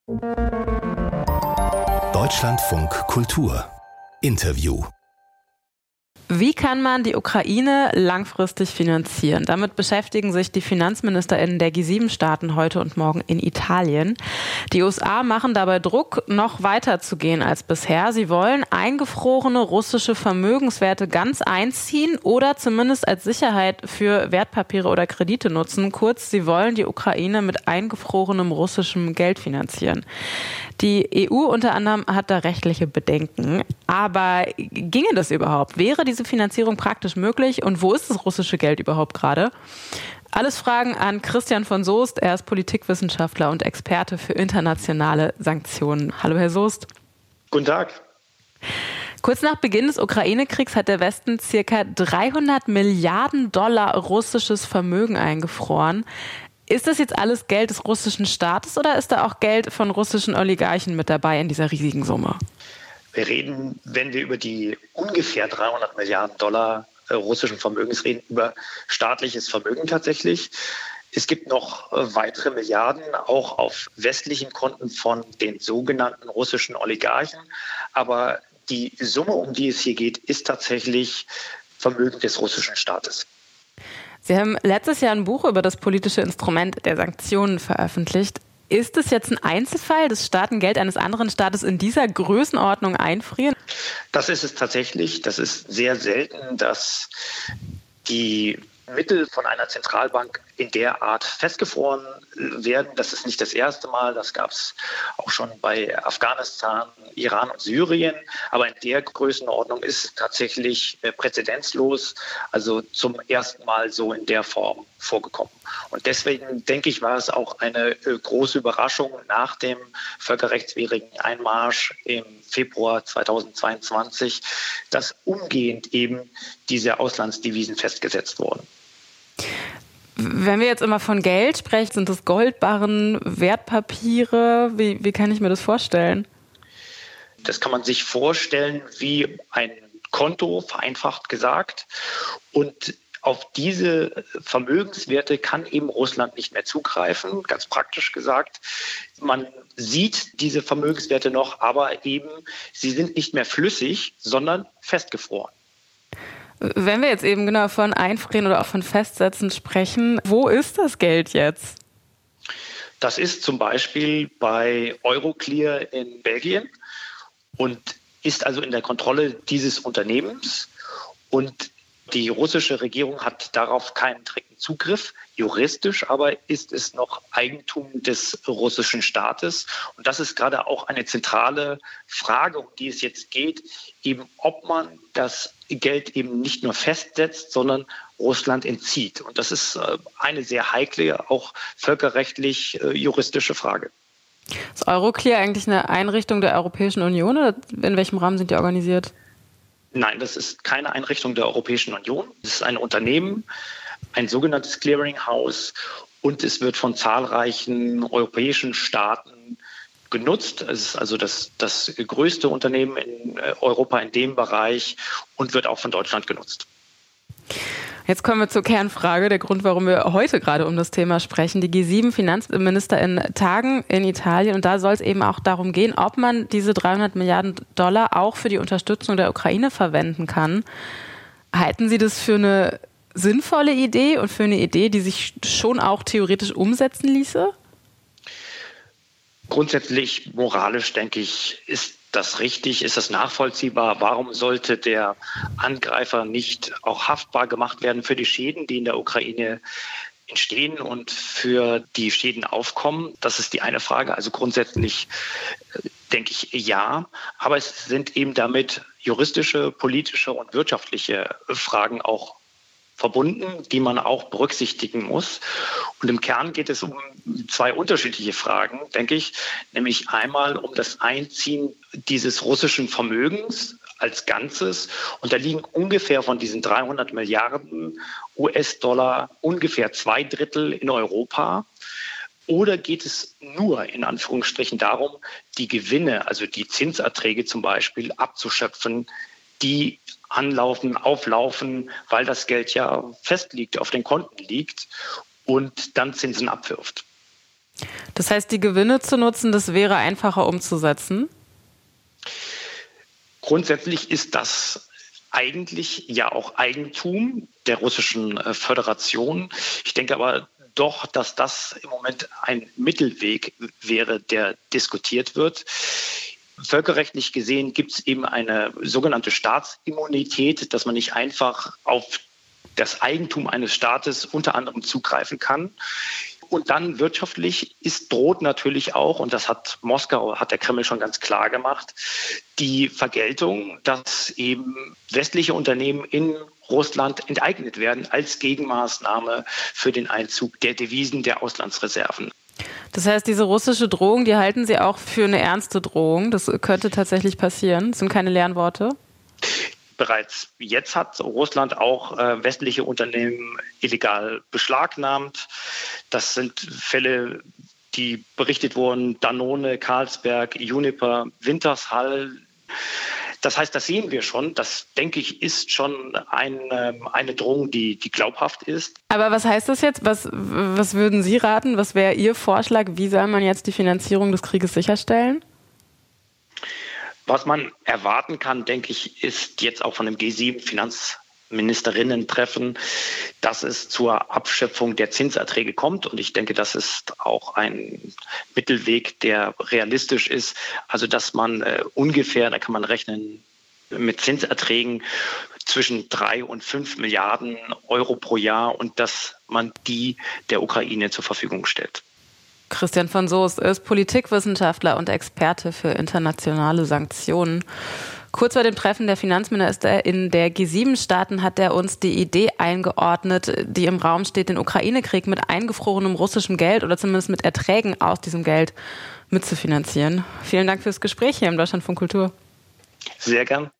Deutschlandfunk Kultur Interview. Wie kann man die Ukraine langfristig finanzieren? Damit beschäftigen sich die FinanzministerInnen der G7-Staaten heute und morgen in Italien. Die USA machen dabei Druck, noch weiter zu gehen als bisher. Sie wollen eingefrorene russische Vermögenswerte ganz einziehen oder zumindest als Sicherheit für Wertpapiere oder Kredite nutzen. Kurz, sie wollen die Ukraine mit eingefrorenem russischem Geld finanzieren. Die EU unter anderem hat da rechtliche Bedenken. Aber ginge das überhaupt? Wäre diese Finanzierung praktisch möglich? Und wo ist das russische Geld überhaupt gerade? Alles Fragen an Christian von Soest. Er ist Politikwissenschaftler und Experte für internationale Sanktionen. Hallo, Herr Soest. Guten Tag. Kurz nach Beginn des Ukraine-Kriegs hat der Westen ca. 300 Milliarden Dollar russisches Vermögen eingefroren. Ist das jetzt alles Geld des russischen Staates oder ist da auch Geld von russischen Oligarchen mit dabei in dieser riesigen Summe? Wir reden, wenn wir über die ungefähr 300 Milliarden Dollar russischen Vermögens reden, über staatliches Vermögen tatsächlich. Es gibt noch weitere Milliarden, auch auf westlichen Konten von den sogenannten russischen Oligarchen. Aber die Summe, um die es hier geht, ist tatsächlich Vermögen des russischen Staates. Sie haben letztes Jahr ein Buch über das politische Instrument der Sanktionen veröffentlicht. Ist es jetzt ein Einzelfall, dass Staaten Geld eines anderen Staates in dieser Größenordnung einfrieren? Das ist es tatsächlich. Das ist sehr selten, dass die Mittel von einer Zentralbank in der Art festgefroren werden. Das ist nicht das erste Mal. Das gab es auch schon bei Afghanistan, Iran und Syrien. Aber in der Größenordnung ist es tatsächlich präzedenzlos, also zum ersten Mal so in der Form vorgekommen. Und deswegen denke ich, war es auch eine große Überraschung nach dem völkerrechtswidrigen Einmarsch im Februar 2022, dass umgehend eben diese Auslandsdevisen festgesetzt wurden. Wenn wir jetzt immer von Geld sprechen, sind das Goldbarren, Wertpapiere? Wie kann ich mir das vorstellen? Das kann man sich vorstellen wie ein Konto, vereinfacht gesagt. Und auf diese Vermögenswerte kann eben Russland nicht mehr zugreifen, ganz praktisch gesagt. Man sieht diese Vermögenswerte noch, aber eben sie sind nicht mehr flüssig, sondern festgefroren. Wenn wir jetzt eben genau von Einfrieren oder auch von Festsetzen sprechen, wo ist das Geld jetzt? Das ist zum Beispiel bei Euroclear in Belgien und ist also in der Kontrolle dieses Unternehmens. Und die russische Regierung hat darauf keinen direkten Zugriff. Juristisch aber ist es noch Eigentum des russischen Staates. Und das ist gerade auch eine zentrale Frage, um die es jetzt geht, eben ob man das Geld eben nicht nur festsetzt, sondern Russland entzieht. Und das ist eine sehr heikle, auch völkerrechtlich juristische Frage. Ist Euroclear eigentlich eine Einrichtung der Europäischen Union oder in welchem Rahmen sind die organisiert? Nein, das ist keine Einrichtung der Europäischen Union. Es ist ein Unternehmen, ein sogenanntes Clearinghouse, und es wird von zahlreichen europäischen Staaten genutzt. Es ist also das größte Unternehmen in Europa in dem Bereich und wird auch von Deutschland genutzt. Jetzt kommen wir zur Kernfrage, der Grund, warum wir heute gerade um das Thema sprechen. Die G7-FinanzministerInnen tagen in Italien und da soll es eben auch darum gehen, ob man diese 300 Milliarden Dollar auch für die Unterstützung der Ukraine verwenden kann. Halten Sie das für eine sinnvolle Idee und für eine Idee, die sich schon auch theoretisch umsetzen ließe? Grundsätzlich moralisch, denke ich, ist das richtig? Ist das nachvollziehbar? Warum sollte der Angreifer nicht auch haftbar gemacht werden für die Schäden, die in der Ukraine entstehen und für die Schäden aufkommen? Das ist die eine Frage. Also grundsätzlich denke ich ja. Aber es sind eben damit juristische, politische und wirtschaftliche Fragen auch verbunden, die man auch berücksichtigen muss. Und im Kern geht es um zwei unterschiedliche Fragen, denke ich, nämlich einmal um das Einziehen dieses russischen Vermögens als Ganzes. Und da liegen ungefähr von diesen 300 Milliarden US-Dollar ungefähr 2/3 in Europa. Oder geht es nur in Anführungsstrichen darum, die Gewinne, also die Zinserträge zum Beispiel, abzuschöpfen, die auflaufen, weil das Geld ja fest liegt, auf den Konten liegt und dann Zinsen abwirft? Das heißt, die Gewinne zu nutzen, das wäre einfacher umzusetzen? Grundsätzlich ist das eigentlich ja auch Eigentum der Russischen Föderation. Ich denke aber doch, dass das im Moment ein Mittelweg wäre, der diskutiert wird. Völkerrechtlich gesehen gibt es eben eine sogenannte Staatsimmunität, dass man nicht einfach auf das Eigentum eines Staates unter anderem zugreifen kann. Und dann wirtschaftlich droht natürlich auch, und das hat der Kreml schon ganz klar gemacht, die Vergeltung, dass eben westliche Unternehmen in Russland enteignet werden als Gegenmaßnahme für den Einzug der Devisen der Auslandsreserven. Das heißt, diese russische Drohung, die halten Sie auch für eine ernste Drohung. Das könnte tatsächlich passieren. Das sind keine leeren Worte. Bereits jetzt hat Russland auch westliche Unternehmen illegal beschlagnahmt. Das sind Fälle, die berichtet wurden: Danone, Carlsberg, Uniper, Wintershall. Das heißt, das sehen wir schon. Das, denke ich, ist schon eine Drohung, die glaubhaft ist. Aber was heißt das jetzt? Was würden Sie raten? Was wäre Ihr Vorschlag? Wie soll man jetzt die Finanzierung des Krieges sicherstellen? Was man erwarten kann, denke ich, ist jetzt auch von dem G7-Finanzministerinnen-Treffen, dass es zur Abschöpfung der Zinserträge kommt. Und ich denke, das ist auch ein Mittelweg, der realistisch ist. Also dass man ungefähr, da kann man rechnen, mit Zinserträgen zwischen 3 und 5 Milliarden Euro pro Jahr, und dass man die der Ukraine zur Verfügung stellt. Christian von Soest ist Politikwissenschaftler und Experte für internationale Sanktionen. Kurz vor dem Treffen der Finanzminister in der G7-Staaten hat er uns die Idee eingeordnet, die im Raum steht, den Ukraine-Krieg mit eingefrorenem russischem Geld oder zumindest mit Erträgen aus diesem Geld mitzufinanzieren. Vielen Dank fürs Gespräch hier im Deutschlandfunk Kultur. Sehr gern.